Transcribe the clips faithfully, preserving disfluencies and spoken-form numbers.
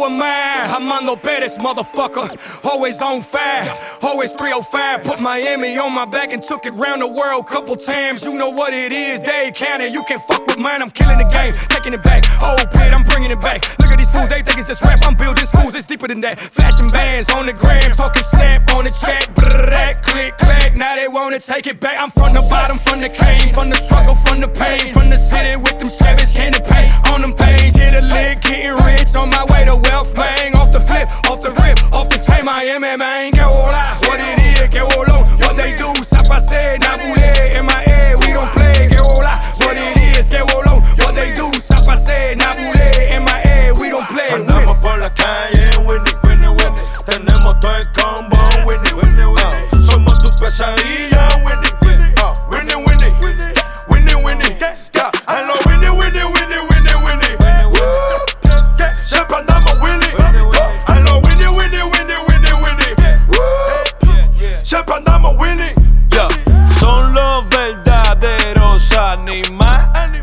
man, Armando Perez, motherfucker. Always on fire, always three oh five. Put Miami on my back and took it round the world couple times. You know what it is, Dade County. You can't fuck with mine, I'm killing the game, taking it back. Old pit, I'm bringing it back. Look at these fools, they think it's just rap. I'm building schools, it's deeper than that. Fashion bands on the gram, talking snap on the track. Brrrr, click, clack, now they wanna take it back. I'm from the bottom, from the cane, from the struggle, from the pain. From the city with them Chevys, candy paint on them pains. Hit a lick, getting rich, on my way to wealth, man. Off the flip, off the rip, off the chain, Miami, man. Que hola, what it is, que holo, what they do, sapase, nabule, M I A, we don't play. Que hola, what it is, que holo, what they do, sapase, nabule, M I A, we don't play. Andamos por la calle, Winnie, Winnie, Winnie. Tenemos todo el combo, Winnie, Winnie, Winnie. Uh, somos tu pesadilla, Winnie, Winnie, uh, Winnie, Winnie, Winnie, Winnie. Yeah, I love Winnie, Winnie, Winnie, Winnie, Winnie. Woo, siempre andamos Winnie. I love Winnie, Winnie, Winnie, Winnie, Winnie. Woo, siempre andamos Winnie. Yeah, son los verdaderos animales,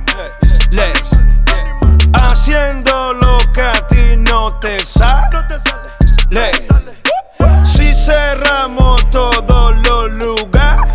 haciendo lo que a ti no te sale. Si cerramos todos los lugares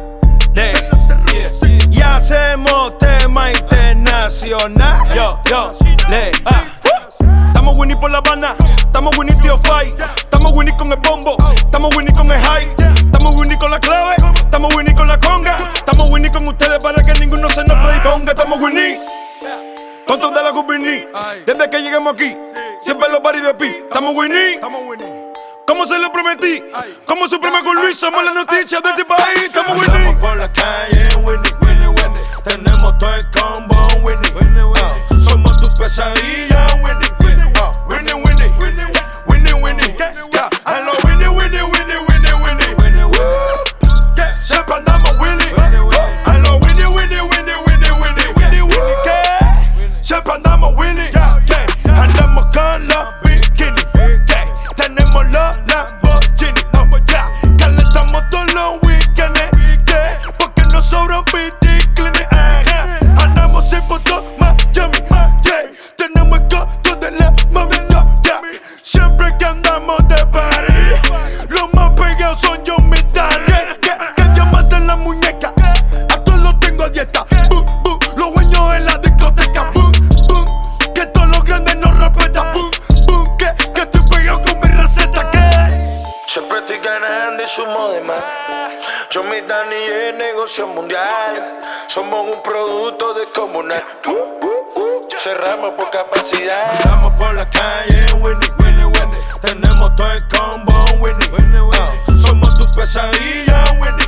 y hacemos tema internacional. Yo, yo, le, ah. Estamos Winnie por La Habana, estamos Winnie Tío Fight, estamos Winnie con el bombo, estamos Winnie con el high, estamos Winnie con la clave, estamos Winnie con la conga, estamos Winnie con ustedes para que ninguno se nos predisponga. Estamos Winnie con toda la Gubini, desde que lleguemos aquí, siempre los paris de pi. Estamos Winnie, como se lo prometí, como Suprema con Luis, somos las noticias de este país. Estamos Winnie. Andamos por la calle, Winnie, Winnie, Winnie. Tenemos todo el combo, Winnie, Winnie, Winnie. Somos tu pesadilla, Winnie, Winnie, uh, Winnie, Winnie, Winnie, Winnie. Yeah, I love Winnie, Winnie, Winnie, Winnie, Winnie. Woo, siempre andamos Winnie. I love Winnie, Winnie, Winnie, Winnie, Winnie, Winnie, Winnie. Siempre andamos Winnie. Andamos con los bikini. Tenemos los Lamborghini. Calentamos todos los weekends. Porque nos sobran piticlines. Andamos sin fotos Miami. Tenemos el costo de la mami. Siempre que andamos de party, los más pegados son yo, mi tarde. Que llamas en la muñeca, a todos los tengo a dieta. Boom, boom, los dueños en la discoteca. Boom, boom, que todos los grandes nos respetan. Boom, boom, que, que estoy pegado con mi receta. Que siempre estoy ganando y sumo de más. Yo, mi Dani, es negocio mundial. Somos un producto descomunal. Uh, uh, uh, cerramos por capacidad. Andamos por la calle, Winnie, Winnie, Winnie. Tenemos todo el combo, Winnie, Winnie, Winnie. Uh, somos tu pesadilla, Winnie.